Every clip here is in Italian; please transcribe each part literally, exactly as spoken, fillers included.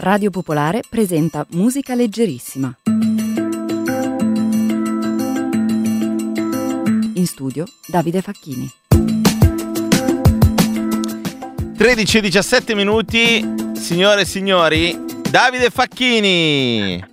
Radio Popolare presenta Musica Leggerissima. In studio Davide Facchini. tredici e diciassette minuti, signore e signori, Davide Facchini.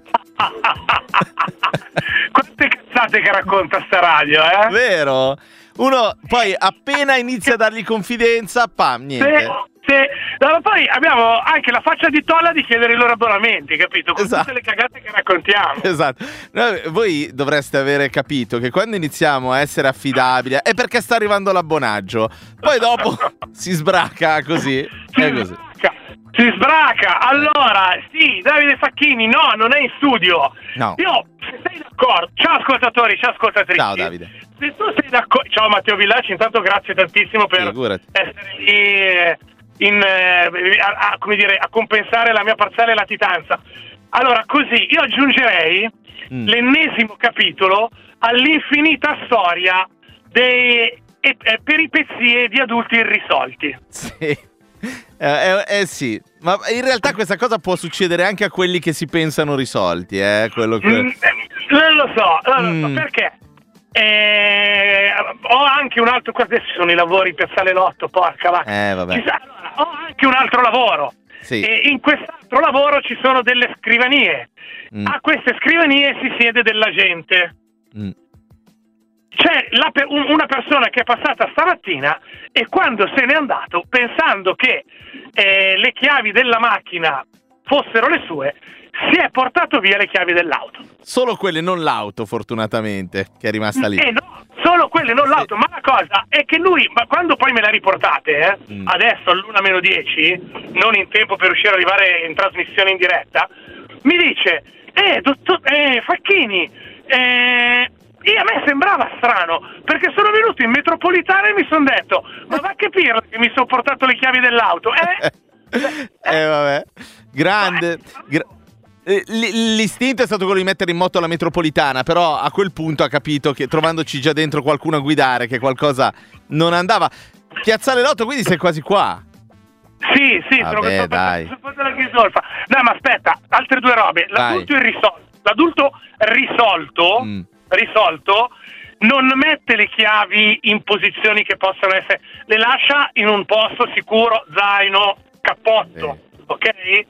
Quante cazzate che racconta sta radio, eh? Vero? Uno poi appena inizia a dargli confidenza, pam, niente. Sì, sì. No, poi abbiamo anche la faccia di tolla di chiedere i loro abbonamenti, capito? Con Esatto. tutte le cagate che raccontiamo. Esatto. No, voi dovreste avere capito che quando iniziamo a essere affidabili è perché sta arrivando l'abbonaggio. Poi dopo si sbraca così. Si È così. sbraca, si sbraca. Allora, sì, Davide Facchini, no, non è in studio. No. Io, se sei d'accordo, ciao ascoltatori, ciao ascoltatrici. Ciao Davide. Se tu sei d'accordo, ciao Matteo Villacci, intanto grazie tantissimo per Figurati. essere lì in, eh, a, a, come dire, a compensare la mia parziale latitanza. Allora, così, io aggiungerei mm. l'ennesimo capitolo all'infinita storia dei eh, peripezie di adulti irrisolti. Sì. Eh, eh, eh sì, ma in realtà questa cosa può succedere anche a quelli che si pensano risolti, eh, quello che... Mm, non lo so, non lo so, Mm. perché eh, ho anche un altro, questi sono i lavori per Piazzale Lotto, porca va. Eh, vabbè. Ci sa- allora, ho anche un altro lavoro. Sì. E in quest'altro lavoro ci sono delle scrivanie. Mm. A queste scrivanie si siede della gente. Mm. C'è la pe- un- una persona che è passata stamattina e quando se n'è andato, pensando che eh, le chiavi della macchina fossero le sue, si è portato via le chiavi dell'auto. Solo quelle, non l'auto, fortunatamente, che è rimasta lì. Eh no, solo quelle, non l'auto. Ma la cosa è che lui, ma quando poi me la riportate, eh, Mm. adesso all'una meno dieci, non in tempo per riuscire ad arrivare in trasmissione in diretta, mi dice, eh, dottor eh, Facchini, eh, e a me sembrava strano, perché sono venuto in metropolitana e mi sono detto, ma va che pirla che mi sono portato le chiavi dell'auto, eh? Eh vabbè, grande. Gra- eh, l- l'istinto è stato quello di mettere in moto la metropolitana, però a quel punto ha capito che trovandoci già dentro qualcuno a guidare, che qualcosa non andava. Piazzale Lotto, quindi sei quasi qua. Sì, sì, Vabbè, sono questo dai. della Ghisolfa. No, ma aspetta, altre due robe. L'adulto irrisolto, l'adulto risolto, Mm. risolto non mette le chiavi in posizioni che possono essere, le lascia in un posto sicuro, zaino, cappotto, ok?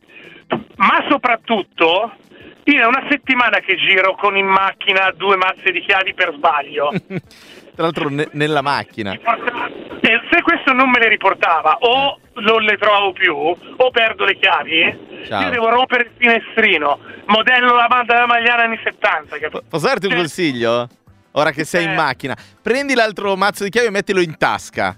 Ma soprattutto io è una settimana che giro con in macchina due mazze di chiavi per sbaglio. Tra l'altro ne- nella macchina. E se questo non me le riportava o non le trovo più o perdo le chiavi, Ciao. io devo rompere il finestrino, modello la banda della Magliana anni settanta, capito? Posso darti un Cioè, consiglio? Ora che sei in Eh. macchina, prendi l'altro mazzo di chiavi e mettilo in tasca.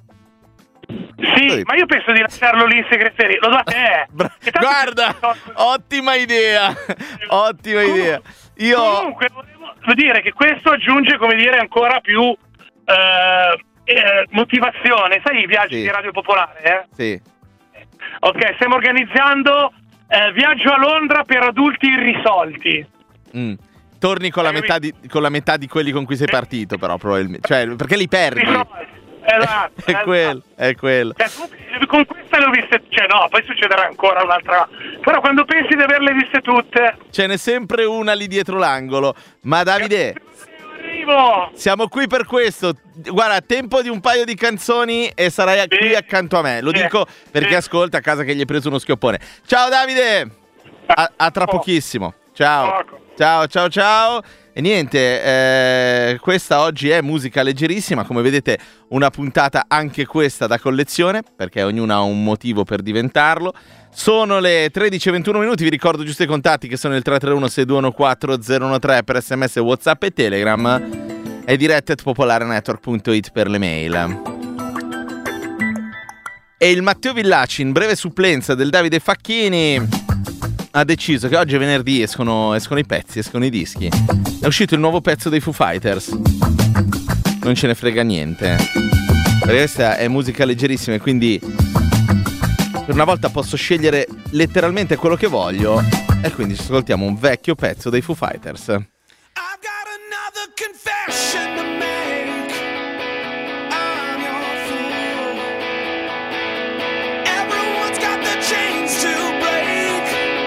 sì, ma io penso di lasciarlo lì in segreteria, lo do a te. Bra- E tanto- Guarda, ottima idea, ottima idea. Io Comunque volevo dire che questo aggiunge, come dire, ancora più eh, eh, motivazione. Sai i viaggi Sì. di Radio Popolare, eh? sì. Ok, stiamo organizzando eh, viaggio a Londra per adulti irrisolti. Mm. Torni con la, Hai metà di, con la metà di quelli con cui sei partito, però probabilmente. Cioè, perché li perdi. Risolti. Esatto, È esatto. quello, è quello. Cioè, tu- con queste le ho viste, cioè no, poi succederà ancora un'altra. Però quando pensi di averle viste tutte, Ce n'è sempre una lì dietro l'angolo. Ma Davide, arrivo. siamo qui per questo. Guarda, tempo di un paio di canzoni e sarai Sì. qui accanto a me. Lo Sì. dico perché Sì. ascolta a casa che gli hai preso uno schioppone. Ciao Davide! A, a tra Poco. pochissimo. Ciao. Poco. Ciao, ciao, ciao. E niente, eh, questa oggi è musica leggerissima. Come vedete, una puntata anche questa da collezione, perché ognuno ha un motivo per diventarlo. Sono le tredici e ventuno minuti, vi ricordo giusto i contatti che sono il tre tre uno sei due uno quattro zero uno tre per sms, WhatsApp e Telegram e diretta at popolarenetwork punto it per le mail. E il Matteo Villacci, in breve supplenza del Davide Facchini, ha deciso che oggi è venerdì, escono, escono i pezzi, escono i dischi. È uscito il nuovo pezzo dei Foo Fighters. Non ce ne frega niente. Perché questa è musica leggerissima e quindi per una volta posso scegliere letteralmente quello che voglio. E quindi ci ascoltiamo un vecchio pezzo dei Foo Fighters. I've got another confession to make. I'm your fool. Everyone's got the chains to break.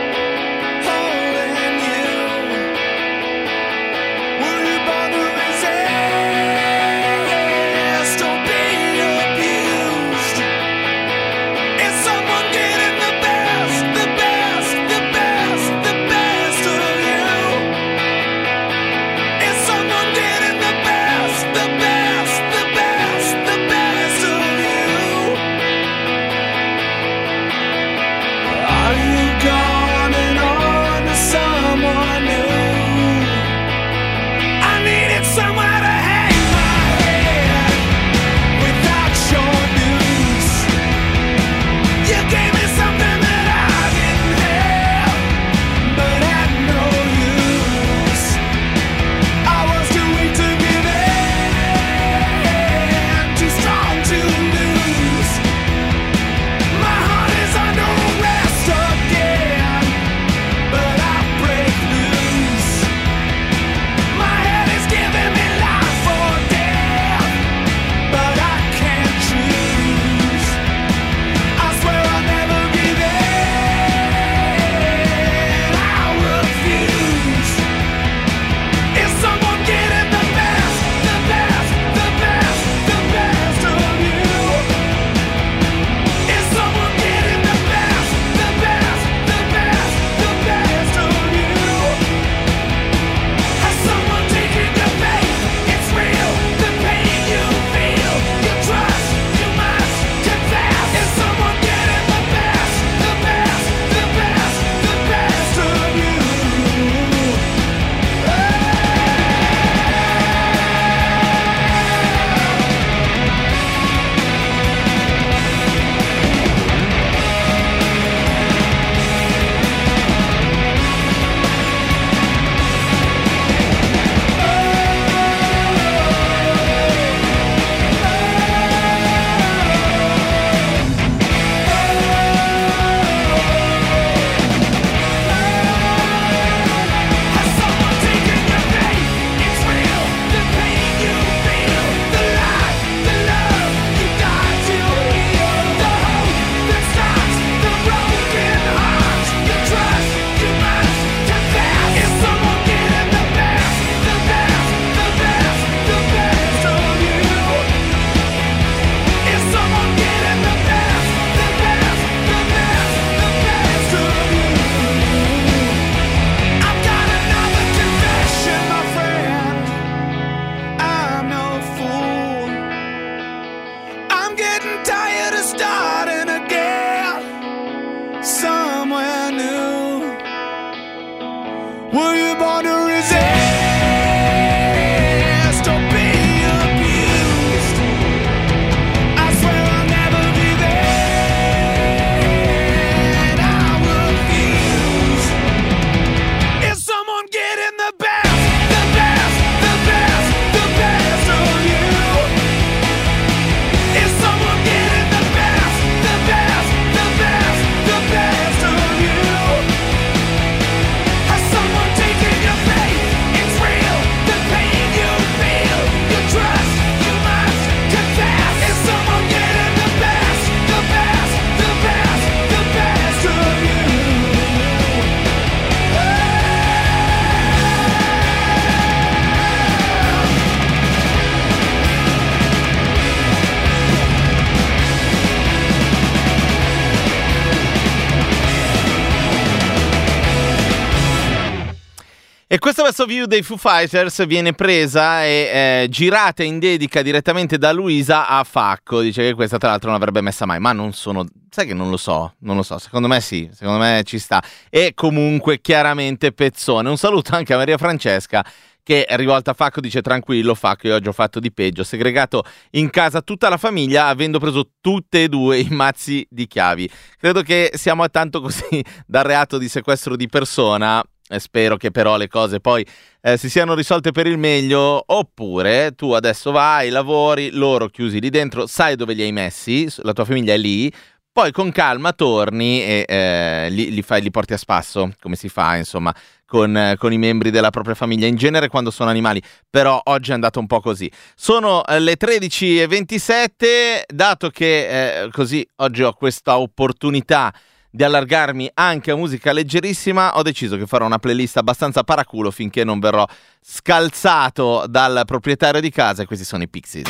E questa Best of You dei Foo Fighters viene presa e eh, girata in dedica direttamente da Luisa a Facco. Dice che questa tra l'altro non l'avrebbe messa mai, ma non sono... Sai che non lo so, non lo so, secondo me sì, secondo me ci sta. E comunque chiaramente pezzone. Un saluto anche a Maria Francesca che è rivolta a Facco, dice tranquillo Facco, io oggi ho fatto di peggio, segregato in casa tutta la famiglia avendo preso tutte e due i mazzi di chiavi. Credo che siamo a tanto così dal reato di sequestro di persona. E spero che però le cose poi eh, si siano risolte per il meglio, oppure tu adesso vai, lavori, loro chiusi lì dentro, sai dove li hai messi, la tua famiglia è lì, poi con calma torni e eh, li, li, fai, li porti a spasso, come si fa insomma con, eh, con i membri della propria famiglia, in genere quando sono animali, però oggi è andato un po' così. Sono eh, le tredici e ventisette, dato che eh, così oggi ho questa opportunità di allargarmi anche a musica leggerissima, ho deciso che farò una playlist abbastanza paraculo finché non verrò scalzato dal proprietario di casa, e questi sono i Pixies.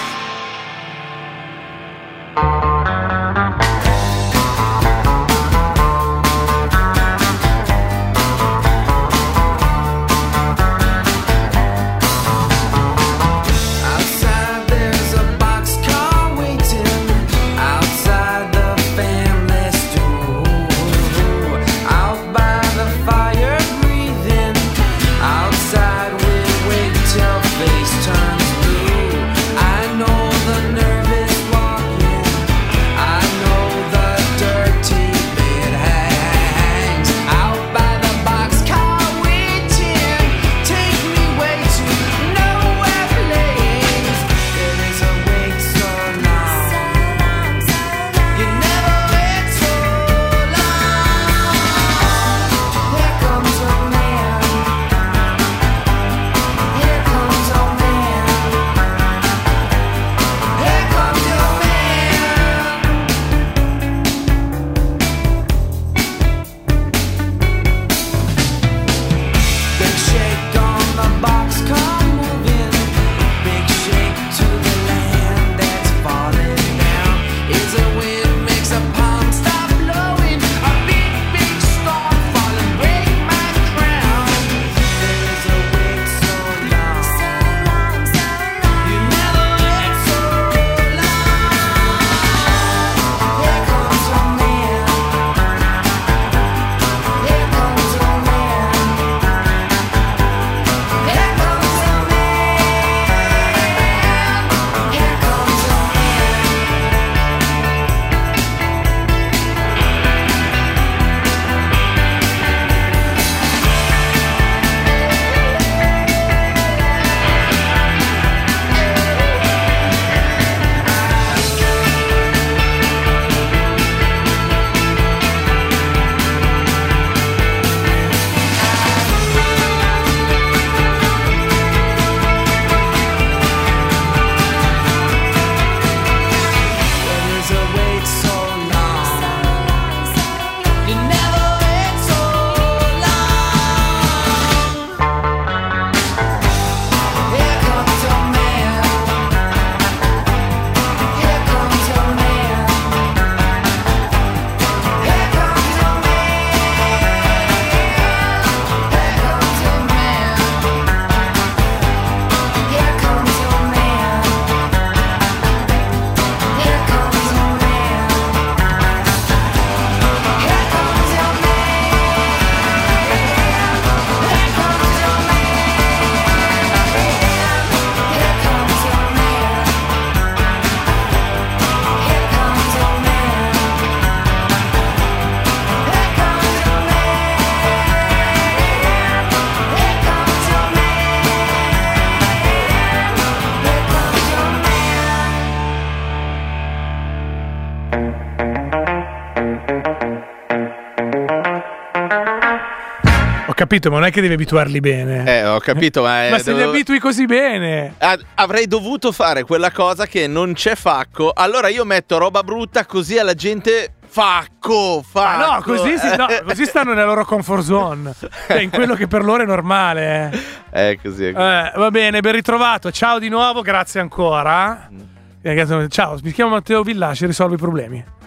Capito, ma non è che devi abituarli bene. Eh, ho capito, ma... È, ma se devo... li abitui così bene... Ah, avrei dovuto fare quella cosa che non c'è Facco, allora io metto roba brutta così alla gente... Facco, Facco. Ma no, così, si, no, così stanno nella loro comfort zone, cioè in quello che per loro è normale. Eh, è così, è così. Eh, va bene, ben ritrovato, ciao di nuovo, grazie ancora. Ciao, mi chiamo Matteo Villaci, risolvo i problemi.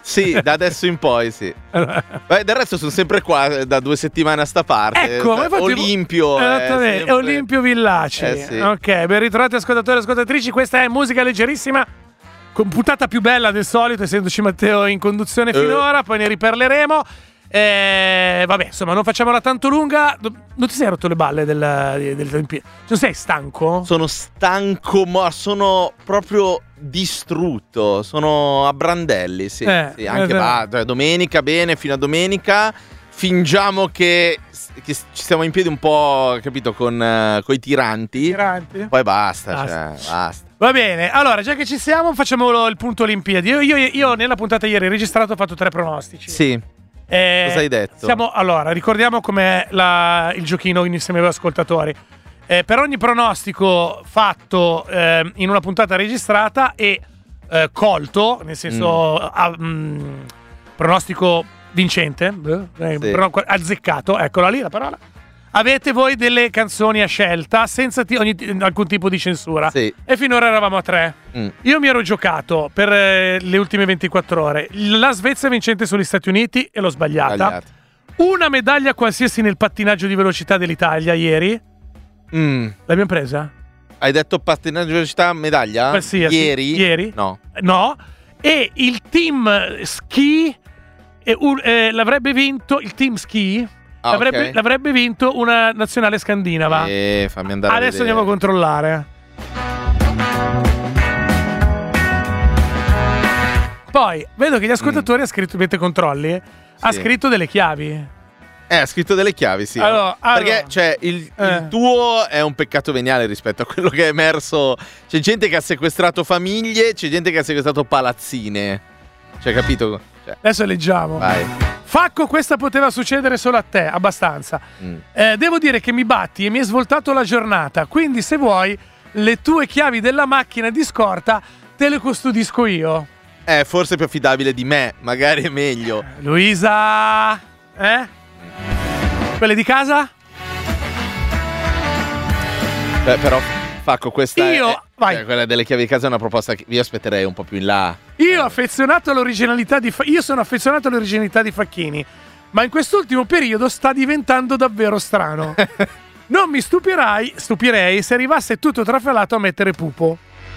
Sì, da adesso in poi sì. Beh, del resto sono sempre qua da due settimane a sta parte. Ecco, ma infatti- Olimpio. Esattamente, è sempre- Olimpio Villaci. Eh, sì. Ok, ben ritrovati ascoltatori e ascoltatrici. Questa è musica leggerissima, con puntata più bella del solito, essendoci Matteo in conduzione finora, poi ne riparleremo. Eh, vabbè, insomma, non facciamola tanto lunga. Non ti sei rotto le balle del, del, del, del non sei stanco? Sono stanco, ma sono proprio distrutto. Sono a brandelli, sì. Eh, sì anche eh, va, cioè, domenica, bene, fino a domenica. Fingiamo che, che ci stiamo in piedi un po', capito, con uh, i tiranti. Tiranti. Poi basta, Basta. Cioè, basta. Va bene, allora, già che ci siamo, facciamo il punto Olimpiadi. Io, io, io nella puntata ieri registrato ho fatto tre pronostici. Sì. Eh, Cosa hai detto? Siamo, allora, ricordiamo com'è la, il giochino insieme agli ascoltatori. Eh, per ogni pronostico fatto eh, in una puntata registrata e eh, colto, nel senso Mm. a- mm, pronostico vincente, eh, Sì. pro- azzeccato, eccola lì la parola. Avete voi delle canzoni a scelta senza ti- ogni, alcun tipo di censura. Sì. E finora eravamo a tre. Mm. Io mi ero giocato per eh, le ultime ventiquattro ore la Svezia vincente sugli Stati Uniti e l'ho sbagliata. Sbagliato. Una medaglia qualsiasi nel pattinaggio di velocità dell'Italia ieri. Mm. L'abbiamo presa? Hai detto pattinaggio di velocità, medaglia? Qualsiasi. Ieri? Ieri? No. No. E il team ski eh, un- eh, l'avrebbe vinto, il team ski Ah, l'avrebbe, ok. l'avrebbe vinto una nazionale scandinava. Eh, fammi andare a Adesso vedere. andiamo a controllare. Poi vedo che gli ascoltatori ha scritto, mentre controlli, eh, ha Sì. scritto delle chiavi. Eh, ha scritto delle chiavi, sì. Allora, Perché, allora. cioè, il, Eh. il tuo è un peccato veniale rispetto a quello che è emerso. C'è gente che ha sequestrato famiglie, c'è gente che ha sequestrato palazzine. Cioè, capito? Cioè, Adesso leggiamo. vai. Facco, questa poteva succedere solo a te, abbastanza. Mm. Eh, devo dire che mi batti e mi hai svoltato la giornata, quindi se vuoi le tue chiavi della macchina di scorta te le custodisco io. Eh, forse è più affidabile di me, magari è meglio. Luisa, eh? Quelle di casa? Beh, però, Facco, questa Io- è, vai. cioè, quella delle chiavi di casa è una proposta che io aspetterei un po' più in là. Io affezionato all'originalità di Fa- io sono affezionato all'originalità di Facchini, ma in quest'ultimo periodo sta diventando davvero strano. Non mi stupirai, stupirei se arrivasse tutto trafelato a mettere pupo.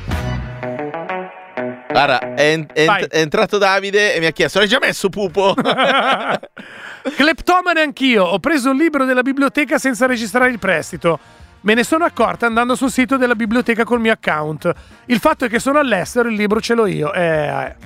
Guarda, è, en- è Vai. ent- è entrato Davide e mi ha chiesto: hai già messo pupo? Cleptomane anch'io, ho preso un libro della biblioteca senza registrare il prestito. Me ne sono accorta andando sul sito della biblioteca col mio account. Il fatto è che sono all'estero, il libro ce l'ho io. Eh, eh.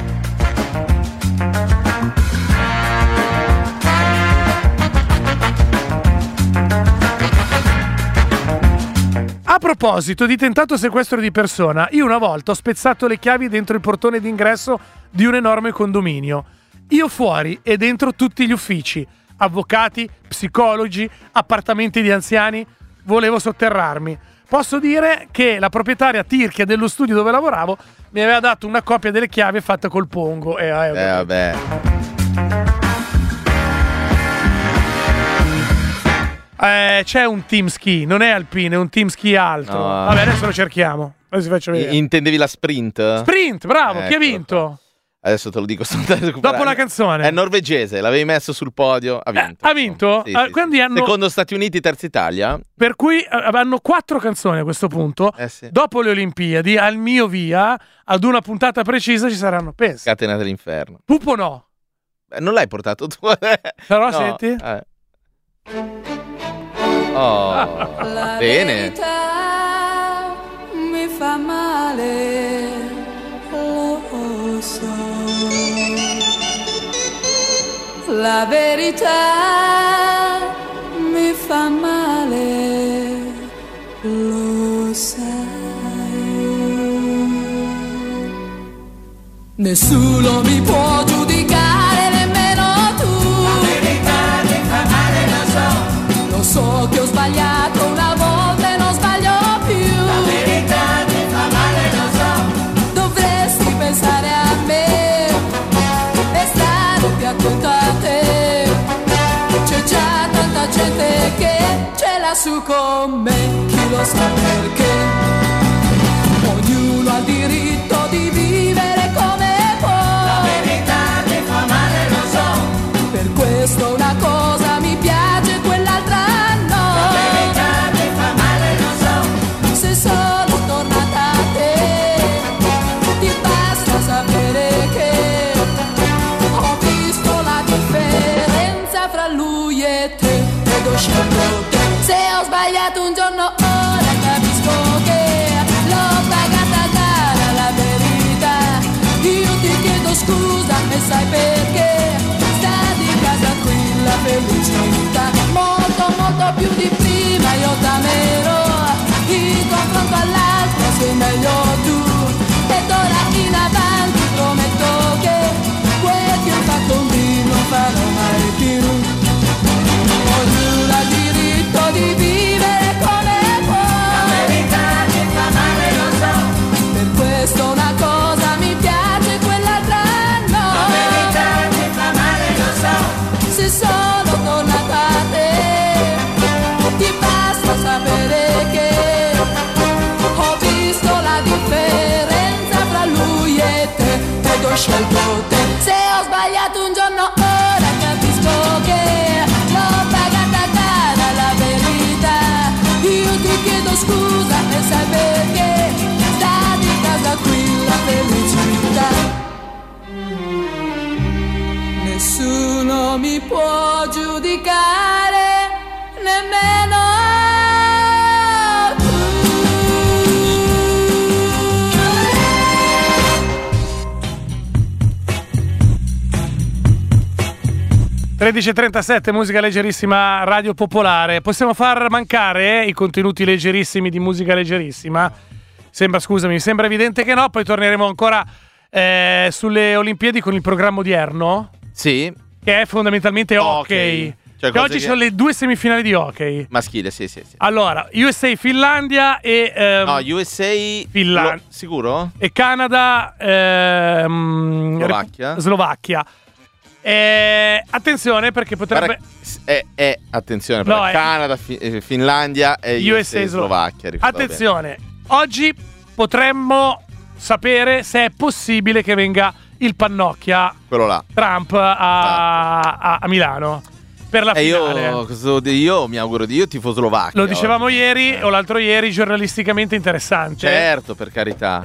A proposito di tentato sequestro di persona, io una volta ho spezzato le chiavi dentro il portone d'ingresso di un enorme condominio. Io fuori e dentro tutti gli uffici, avvocati, psicologi, appartamenti di anziani, volevo sotterrarmi. Posso dire che la proprietaria tirchia dello studio dove lavoravo mi aveva dato una copia delle chiavi fatta col pongo. E, eh, Eh, vabbè. Eh, c'è un team ski, non è alpino, è un team ski alto. No. Vabbè, adesso lo cerchiamo. Adesso vi faccio vedere. Intendevi la sprint? Sprint, bravo, chi ha Ecco vinto? Adesso te lo dico. sto andando a recuperare. Dopo la canzone. È norvegese, l'avevi messo sul podio, ha vinto. Eh, ha vinto? Sì, Ah, sì, quindi sì. hanno- Secondo Stati Uniti, terza Italia. Per cui eh, hanno quattro canzoni a questo punto. Eh sì. Dopo le Olimpiadi, al mio via, ad una puntata precisa ci saranno. Pensa. Catenate l'inferno. Pupo no. Beh, non l'hai portato tu? Però No, senti. eh. Oh, La bene. verità mi fa male, lo so. La verità mi fa male, lo sai. Nessuno mi può giudicare, nemmeno tu. La verità mi fa male, lo so. Lo so che ho sbagliato una volta e non sbaglio più. La verità mi fa male, lo so. Dovresti pensare a me e stare più attento a te. C'è già tanta gente che ce l'ha su con me. Chi lo sa perché? Ognuno ha il diritto di vivere come può. La verità sbagliato un giorno, ora capisco che l'ho pagata cara la verità. Io ti chiedo scusa e sai perché? Sta di casa qui la felicità. Molto molto più di prima io t'amerò, in confronto all'altro sei meglio tu. E d'ora in avanti prometto che quel che ho fatto un dì non farò mai più. Ognuno ha diritto di vivere come può. La verità che fa male lo so. Per questo una cosa mi piace, quell'altra no. La verità che fa male lo so. Se sono tornata a te, ti basta sapere che ho visto la differenza fra lui e te ed ho scelto te. Se ho sbagliato un giorno, ora capisco che l'ho pagata cara la verità. Io ti chiedo scusa e sai perché? Sta di casa qui la felicità. Nessuno mi può giudicare, nemmeno tu. tredici e trentasette, musica leggerissima, Radio Popolare. Possiamo far mancare i contenuti leggerissimi di musica leggerissima? Sembra, scusami, sembra evidente che no. Poi torneremo ancora eh, sulle Olimpiadi con il programma odierno. Sì. Che è fondamentalmente hockey. Hockey. Cioè, che cose oggi che- sono le due semifinali di hockey. Maschile, sì, sì, sì. Allora, U S A Finlandia e ehm, No, U S A... Finlandia. Lo- Sicuro? e Canada ehm, Slovacchia. Rep- Slovacchia. Eh, attenzione perché potrebbe Guarda, è, è- attenzione, No, perché è- Canada, Fi- eh, Finlandia e U U S S A A Slovacchia. ricordo bene. Attenzione, oggi potremmo sapere se è possibile che venga il Pannocchia Quello là. Trump a, a- a Milano per la E finale. io, cosa devo dire? Io mi auguro di io tifo Slovacchia. Lo dicevamo oggi. ieri Eh. o l'altro ieri, giornalisticamente interessante. Certo, per carità.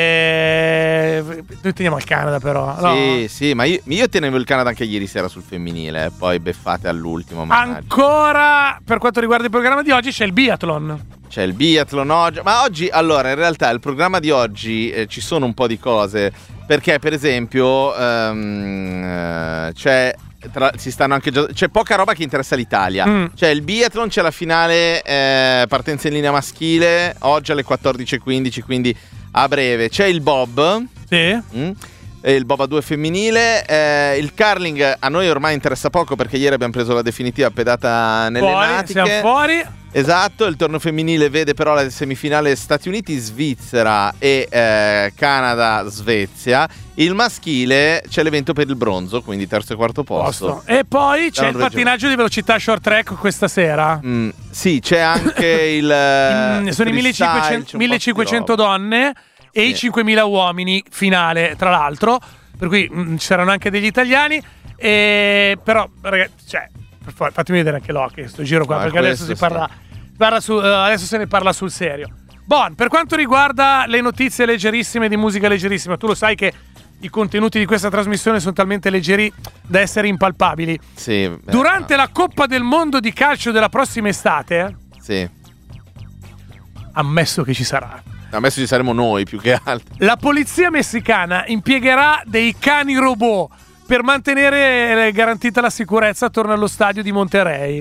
E... Noi teniamo il Canada però. no? Sì, sì, ma io, io tenevo il Canada anche ieri sera sul femminile, eh, poi beffate all'ultimo. mannaggia. Ancora per quanto riguarda il programma di oggi c'è il biathlon. C'è il biathlon oggi, ma oggi, allora, in realtà il programma di oggi eh, ci sono un po' di cose, perché per esempio ehm, eh, c'è, tra- si stanno anche già- c'è poca roba che interessa l'Italia. Mm. C'è il biathlon, c'è la finale eh, partenza in linea maschile, oggi alle quattordici e quindici, quindi a breve. C'è il bob, Sì. mm, e il bob a due femminile, eh, il curling a noi ormai interessa poco perché ieri abbiamo preso la definitiva pedata nelle Fuori, natiche. siamo fuori. Esatto, il torneo femminile vede però la semifinale Stati Uniti-Svizzera e eh, Canada-Svezia. Il maschile c'è l'evento per il bronzo, quindi terzo e quarto posto. Posto. E poi c'è Dalla il Norvegia. pattinaggio di velocità short track questa sera. Mm, sì, c'è anche il Mm, sono i freestyle, millecinquecento, c'è un po' millecinquecento di roba. donne e Sì. i cinquemila uomini finale, tra l'altro. Per cui mm, ci saranno anche degli italiani. E, però, ragazzi, cioè, per favore, fatemi vedere anche l'hockey, sto giro qua, Ah, perché adesso si questo parla, parla su, eh, adesso se ne parla sul serio. Bon, per quanto riguarda le notizie leggerissime di musica leggerissima, tu lo sai che i contenuti di questa trasmissione sono talmente leggeri da essere impalpabili. Sì, beh, Durante no. la Coppa del Mondo di calcio della prossima estate, Sì. ammesso che ci sarà, Adesso ci saremo noi più che altro. la polizia messicana impiegherà dei cani robot per mantenere garantita la sicurezza attorno allo stadio di Monterrey.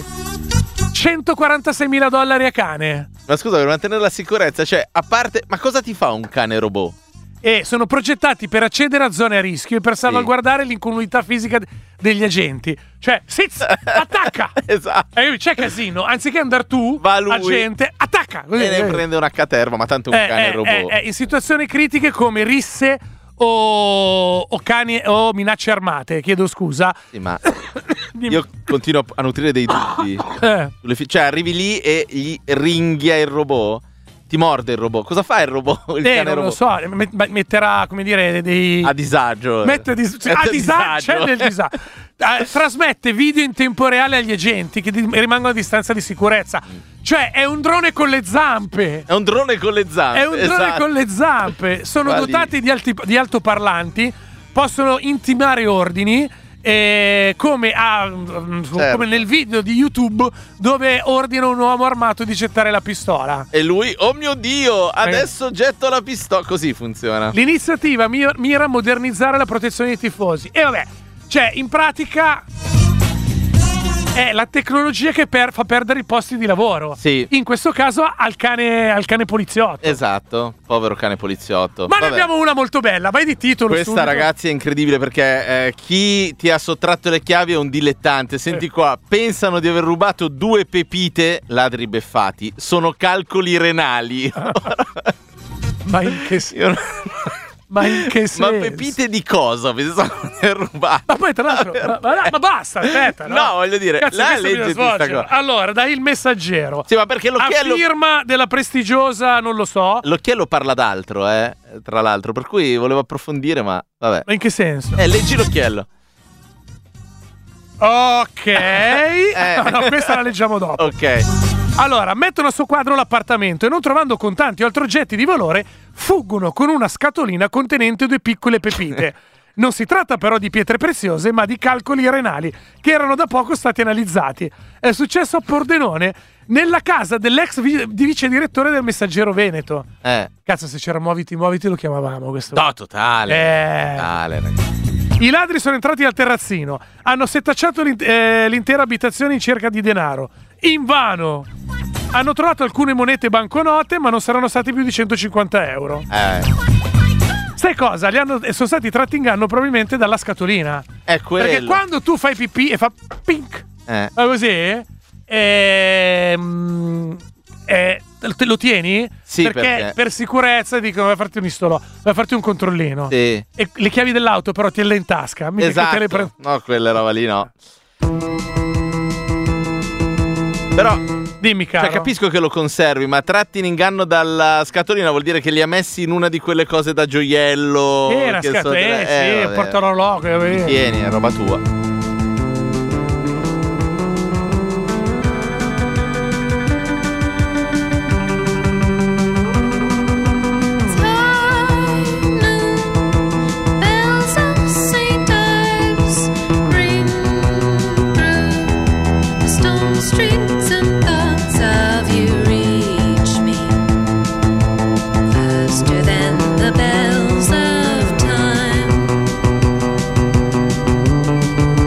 centoquarantaseimila dollari a cane. Ma scusa, per mantenere la sicurezza, cioè, a parte, ma cosa ti fa un cane robot? E sono progettati per accedere a zone a rischio e per salvaguardare l'incolumità fisica de- degli agenti. Cioè, Sitz, attacca! Esatto. E c'è casino, anziché andare tu, Va lui. agente, attacca! E ne prende una caterva, ma tanto è un Eh, cane eh, robot. eh, eh, in situazioni critiche come risse o, o cani o minacce armate, chiedo scusa. Sì, ma io continuo a nutrire dei dubbi. Eh, Sulle fi- Cioè, arrivi lì e gli ringhia il robot. Ti morde il robot. Cosa fa il robot? Il eh, cane non lo robot? so, met- metterà, come dire, dei... A disagio. Mette a, dis- Mette a disagio, c'è del disagio. Eh, trasmette video in tempo reale agli agenti che di- rimangono a distanza di sicurezza. Cioè, è un drone con le zampe. È un drone con le zampe. È un drone esatto. con le zampe. Sono Va lì. dotati di, alti- di altoparlanti, possono intimare ordini eh, come, a, Certo. come nel video di YouTube dove ordina un uomo armato di gettare la pistola. E lui, oh mio Dio, adesso getto la pistola. Così funziona. L'iniziativa mi- mira a modernizzare la protezione dei tifosi. E vabbè, cioè in pratica è la tecnologia che per- fa perdere i posti di lavoro. Sì. In questo caso al cane, al cane poliziotto. Esatto, povero cane poliziotto. Ma ne Vabbè. abbiamo una molto bella, vai di titolo. Questa, subito. ragazzi, è incredibile perché eh, chi ti ha sottratto le chiavi è un dilettante. Senti Eh. qua, pensano di aver rubato due pepite, ladri beffati. Sono calcoli renali. Ma in che senso? Io non- Ma in che senso? Ma pepite di cosa? Pensavo di aver rubato. Ma poi tra l'altro, ma, ma- ma basta, aspetta, no? No, voglio dire, Cazzo, la questo legge bisogna di sta svolgere. cosa. Allora, dai, Il Messaggero. Sì, ma perché A l'occhiello, firma della prestigiosa, non lo so. l'occhiello parla d'altro, eh, tra l'altro. Per cui volevo approfondire, ma vabbè. Ma in che senso? Eh, leggi l'occhiello. Ok. No, no, questa la leggiamo dopo. Ok. Allora, mettono a suo quadro l'appartamento e non trovando contanti o altri oggetti di valore, fuggono con una scatolina contenente due piccole pepite. Non si tratta però di pietre preziose, ma di calcoli renali che erano da poco stati analizzati. È successo a Pordenone, nella casa dell'ex vi- di vice direttore del Messaggero Veneto. Eh. Cazzo, se c'era Muoviti Muoviti lo chiamavamo questo. No, totale. Eh. Totale, ragazzi. I ladri sono entrati al terrazzino, hanno setacciato l'int- eh, l'intera abitazione in cerca di denaro. Invano! Hanno trovato alcune monete banconote, ma non saranno stati più di centocinquanta euro. Eh. Sai cosa? Li hanno, sono stati tratti in inganno probabilmente dalla scatolina. È quello. Perché quando tu fai pipì e fa pink, Eh. fa così, ehm, eh, te lo tieni? Sì, perché, perché- per sicurezza dicono vai a farti un istolo, vai a farti un controllino. Sì. E le chiavi dell'auto però ti le in tasca. Mica che te le Esatto. pre- No, quelle roba lì no. Però, Dimmi, caro. cioè, capisco che lo conservi, ma tratti in inganno dalla scatolina vuol dire che li ha messi in una di quelle cose da gioiello. Era che scatto, so- eh, sì, vabbè. portaorologio. eh. Tieni, è roba tua. Bells of Saint Ives ring through the stone streets, and thoughts of you reach me faster than the bells of time.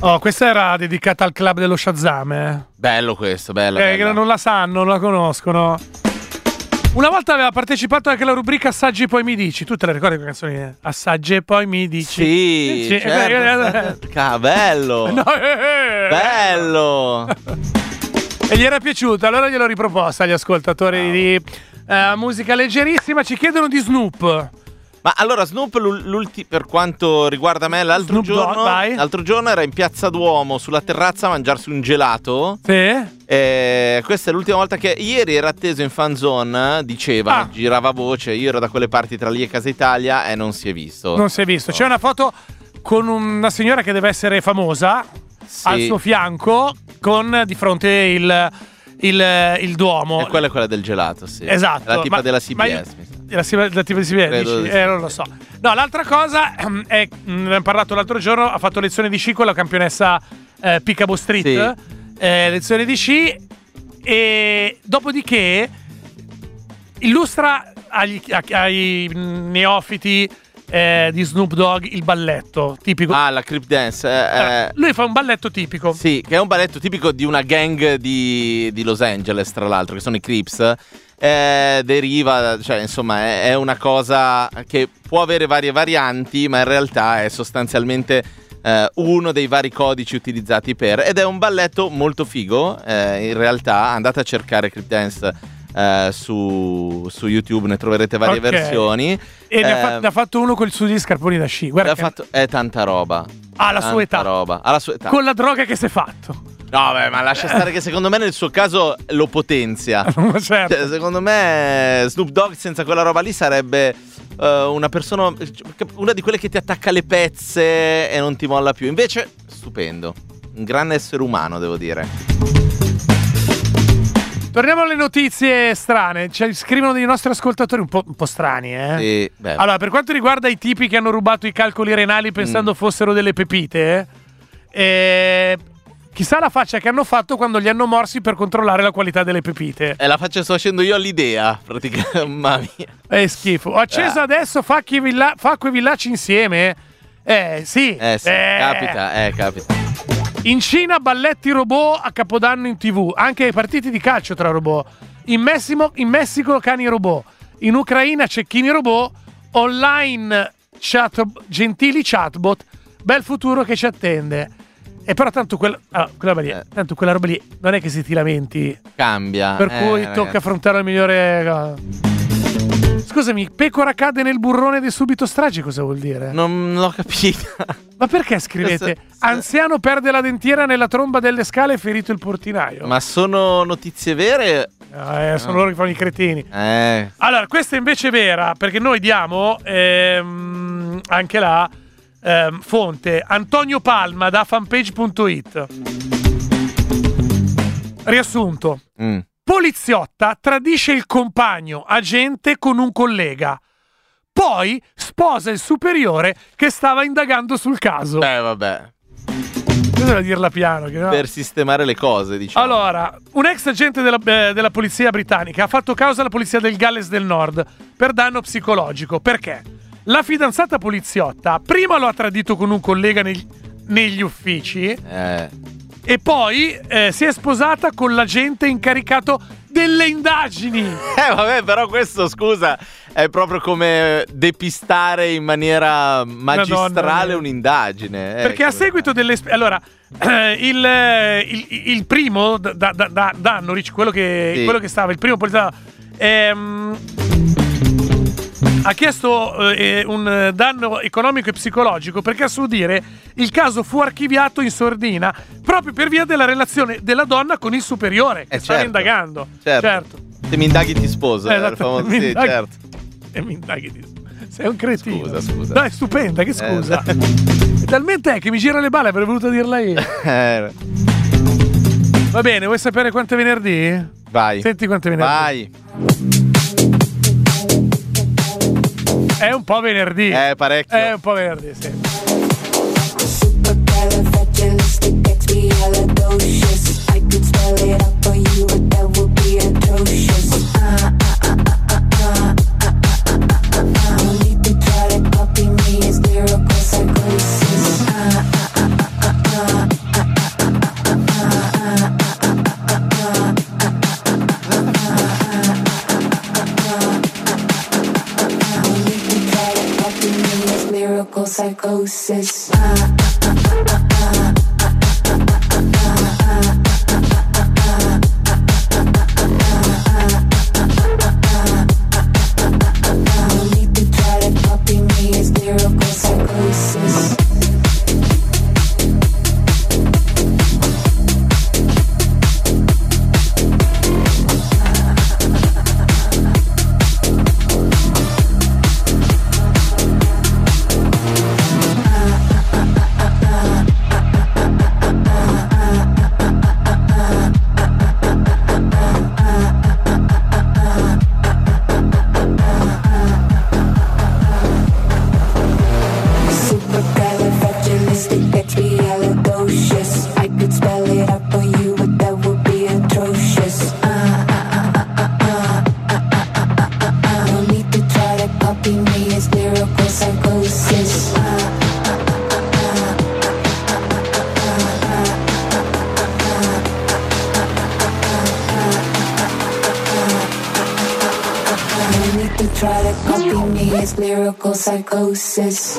Oh, questa era dedicata al club dello Shazam, eh. Bello questo, bello. Eh, che non la sanno, non la conoscono. Una volta aveva partecipato anche alla rubrica Assaggi e poi mi dici. Tu te le ricordi quelle canzoni? Assaggi e poi mi dici. Sì, sì certo. Ca- bello. No, eh, eh. Bello. E gli era piaciuto, allora gliel'ho riproposta agli ascoltatori wow. di uh, musica leggerissima. Ci chiedono di Snoop. Ma allora Snoop, l'ulti- per quanto riguarda me, l'altro Snoop giorno, Dogg, l'altro giorno era in Piazza Duomo sulla terrazza a mangiarsi un gelato. Sì. E questa è l'ultima volta che ieri era atteso in fan zone, diceva, ah. girava voce, io ero da quelle parti tra lì e Casa Italia e non si è visto. Non si è visto. C'è una foto con una signora che deve essere famosa, sì, al suo fianco, con di fronte il, il, il Duomo. E quella è quella del gelato, sì. Esatto. La tipa ma, della C B S, io, mi sa. La, la tipa di C B S, Credo dici? sì. Eh, non lo so. No, l'altra cosa è, ne abbiamo parlato l'altro giorno, ha fatto lezione di sci con la campionessa eh, Picabo Street, sì. eh, lezione di sci, e dopodiché illustra agli, ai neofiti eh, di Snoop Dogg il balletto tipico. Ah, la Crip Dance. Eh, eh, lui fa un balletto tipico. Sì, che è un balletto tipico di una gang di, di Los Angeles, tra l'altro, che sono i Crips. Eh, deriva, cioè insomma è, è una cosa che può avere varie varianti, ma in realtà è sostanzialmente eh, uno dei vari codici utilizzati per, ed è un balletto molto figo. Eh, in realtà andate a cercare Crip Dance eh, su, su YouTube, ne troverete varie okay. versioni. E eh, ne, ha fatto, ne ha fatto uno con il suo scarponi da sci. Guarda che... fatto, è tanta roba. Alla sua età. Roba. Alla sua età. Con la droga che si è fatto. No, beh, ma lascia stare che secondo me nel suo caso lo potenzia. Certo. Cioè, secondo me Snoop Dogg senza quella roba lì sarebbe uh, una persona, una di quelle che ti attacca le pezze e non ti molla più. Invece, stupendo. Un gran essere umano, devo dire. Torniamo alle notizie strane. Ci scrivono dei nostri ascoltatori un po', un po' strani, eh? Sì, beh. Allora, per quanto riguarda i tipi che hanno rubato i calcoli renali pensando mm. fossero delle pepite, eh, chissà la faccia che hanno fatto quando li hanno morsi per controllare la qualità delle pepite. E la faccia sto facendo io all'idea, praticamente. Mamma mia. È schifo. Ho acceso ah. adesso Facchi e Villa- Facco e Villacci insieme. Eh, sì. Eh, sì. Eh. Capita, eh, capita. In Cina balletti robot a Capodanno in tivù. Anche ai partiti di calcio tra robot. In Messico, in Messico cani robot. In Ucraina cecchini robot. Online chat, gentili chatbot. Bel futuro che ci attende. E però tanto quella, ah, quella roba lì, eh. tanto quella roba lì non è che se ti lamenti. Cambia. Per eh, cui ragazzi. tocca affrontare la migliore. Scusami, pecora cade nel burrone del subito strage, cosa vuol dire? Non l'ho capita. Ma perché scrivete? Anziano perde la dentiera nella tromba delle scale e ferito il portinaio. Ma sono notizie vere? Eh, sono no. loro che fanno i cretini. Eh. Allora, questa invece è vera, perché noi diamo ehm, anche là ehm, fonte Antonio Palma da fanpage punto it. Riassunto. Mm. Poliziotta tradisce il compagno agente con un collega. Poi sposa il superiore che stava indagando sul caso. Eh, vabbè. Bisogna dirla piano. Che no? Per sistemare le cose, diciamo. Allora, un ex agente della, eh, della polizia britannica ha fatto causa alla polizia del Galles del Nord per danno psicologico. Perché? La fidanzata poliziotta prima lo ha tradito con un collega negli, negli uffici. Eh... E poi eh, si è sposata con l'agente incaricato delle indagini. Eh vabbè, però questo, scusa, è proprio come depistare in maniera magistrale Madonna, un'indagine. Eh, perché a seguito delle... Allora, eh, il, il, il primo, da, da, da, Dannorich, quello che, sì. quello che stava, il primo poliziotto... Ehm, ha chiesto eh, un danno economico e psicologico perché a suo dire il caso fu archiviato in sordina proprio per via della relazione della donna con il superiore che eh stava certo, indagando. Certo. certo. Se mi indaghi ti sposo. Eh, eh, famoso, sì, indaghi, certo. E mi indaghi ti sei un cretino. Scusa, scusa. Dai, stupenda, che scusa. Eh. È talmente è che mi gira le balle, avrei voluto dirla io. Eh. Va bene, vuoi sapere quanto è venerdì? Vai. Senti quanto è venerdì. Vai. È un po' venerdì. È parecchio. È un po' venerdì, sì. lyrical psychosis. No need to try to copy me, it's lyrical psychosis. Lyrical psychosis.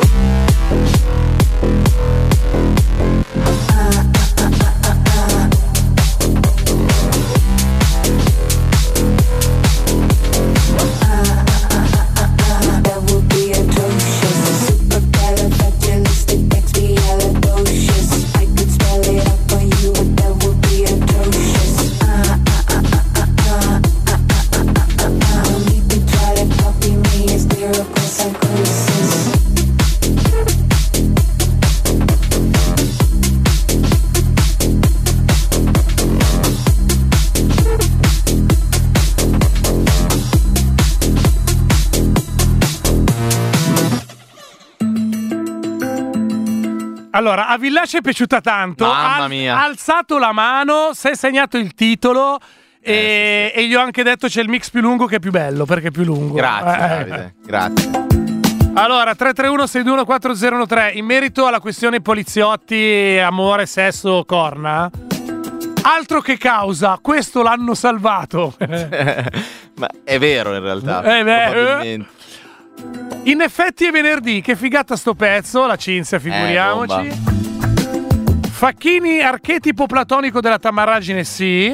Allora, a Villace è piaciuta tanto. Mamma ha mia. alzato la mano, si è segnato il titolo e, Eh, sì, sì. e gli ho anche detto c'è il mix più lungo che è più bello, perché è più lungo. Grazie, Eh, Davide. Grazie. Allora, tre tre uno sei due uno quattro zero uno tre, in merito alla questione poliziotti, amore, sesso, corna, altro che causa, questo l'hanno salvato. Ma è vero in realtà. Eh beh, probabilmente. In effetti è venerdì, che figata sto pezzo, la Cinzia, figuriamoci. Eh, Facchini, archetipo platonico della tamarragine, sì.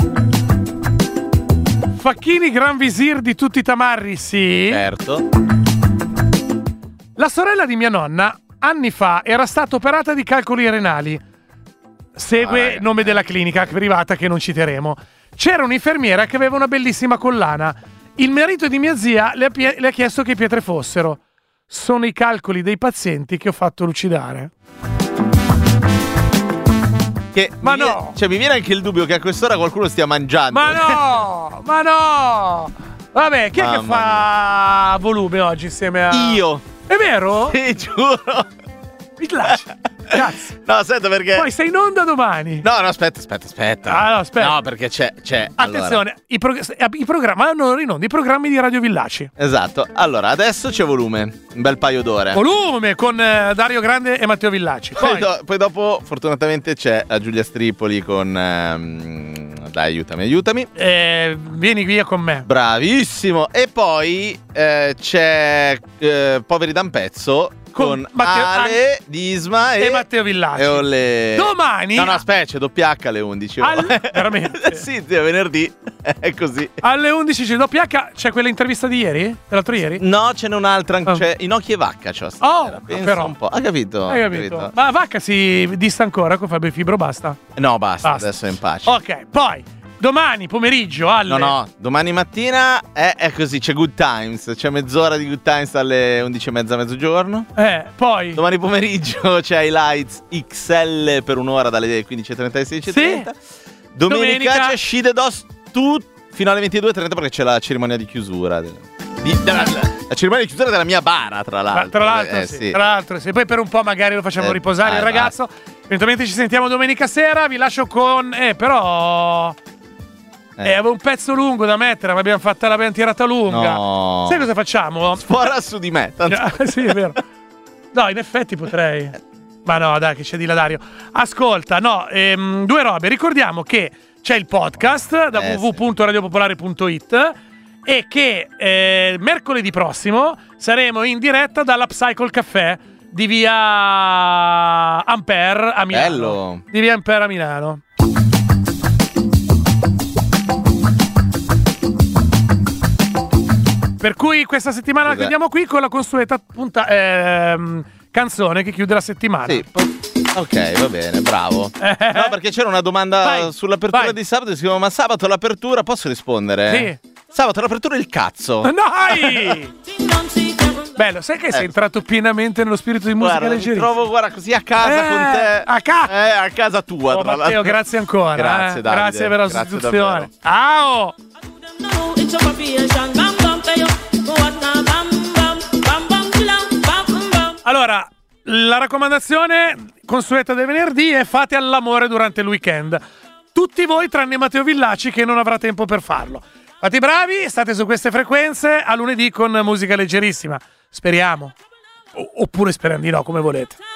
Facchini, gran visir di tutti i tamarri, sì. Certo. La sorella di mia nonna, anni fa, era stata operata di calcoli renali. Segue Ah, raga. nome della clinica privata che non citeremo. C'era un'infermiera che aveva una bellissima collana. Il marito di mia zia le ha, pie- le ha chiesto che pietre fossero. Sono i calcoli dei pazienti che ho fatto lucidare. Che Ma mi viene- no! Cioè, mi viene anche il dubbio che a quest'ora qualcuno stia mangiando. Ma no! Ma no! Vabbè, chi è che Mamma fa volume oggi insieme a... Io. È vero? Ti giuro. Mi lascia. Cazzo. No, aspetta perché... Poi sei in onda domani. No, no, aspetta, aspetta, aspetta. Ah, no, aspetta. No, perché c'è... c'è allora. Attenzione, i, prog- i programmi vanno in onda, i programmi di Radio Villaci. Esatto. Allora, adesso c'è volume. Un bel paio d'ore. Volume con eh, Dario Grande e Matteo Villaci. Poi, Poi, do- poi dopo, fortunatamente, c'è la Giulia Stripoli con... ehm, dai, aiutami, aiutami. eh, vieni via con me. Bravissimo. E poi eh, c'è eh, Poveri da un pezzo Con con, Matteo- Ale, Disma e, E Matteo Villaci. e Olle. Domani- No, no, aspetta, c'è doppia H alle undici. oh. Al- veramente? Sì, sì, è venerdì. È così. Alle undici c'è doppia H. C'è quella intervista di ieri? Dell'altro ieri? No, ce n'è un'altra. Oh. C'è Inoki e Vacca. Cioè, Oh, pensa però. un po'. Hai capito? Hai capito? Ma Vacca si dista ancora con Fabio Fibro, basta? No, basta, Basta. adesso è in pace. Ok, poi domani pomeriggio alle... No, no, domani mattina è, è così, c'è Good Times, c'è mezz'ora di Good Times dalle undici e mezza a mezzogiorno. Eh, poi... Domani pomeriggio c'è Highlights X L per un'ora dalle quindici e trenta alle sedici e trenta. Domenica, Domenica c'è Scide Dos tu fino alle ventidue e trenta perché c'è la cerimonia di chiusura. del- di- della- la cerimonia di chiusura della mia bara, tra l'altro. Tra l'altro, Eh, sì. Tra l'altro, sì. Poi per un po' magari lo facciamo Eh, riposare vai, il ragazzo. Eventualmente ci sentiamo domenica sera. Vi lascio con... Eh, però... Eh, Eh. avevo un pezzo lungo da mettere, ma abbiamo fatto l'abbiamo tirata lunga. No. Sai cosa facciamo? Spora su di me. tanto- Ah, sì, è vero. No, in effetti potrei. Ma no, dai, che c'è di là, Dario. Ascolta, no, ehm, due robe. Ricordiamo che c'è il podcast da Eh, w w w punto radiopopolare punto it e che eh, mercoledì prossimo saremo in diretta dalla Psycho Café di via Ampere a Milano. Bello. Di via Ampere a Milano. Per cui questa settimana la chiudiamo qui con la consueta punta, ehm, canzone che chiude la settimana. Sì, ok, va bene, bravo. No, perché c'era una domanda vai, sull'apertura vai. di sabato. Dicevo, ma sabato l'apertura, posso rispondere? Sì. Sabato l'apertura è il cazzo. Dai! Bello, sai che sei Eh. entrato pienamente nello spirito di musica Guarda, mi leggerissima? trovo guarda, così a casa Eh, con te. a ca- Eh, a casa tua, Oh, tra Matteo, l'altro. grazie ancora. Grazie, eh. Davide. Grazie per la Grazie sostituzione. davvero. Ciao! Allora, la raccomandazione consueta del venerdì è fate all'amore durante il weekend. Tutti voi tranne Matteo Villaci che non avrà tempo per farlo. Fate i bravi, state su queste frequenze, a lunedì con musica leggerissima. Speriamo. O- oppure speriamo di no, come volete.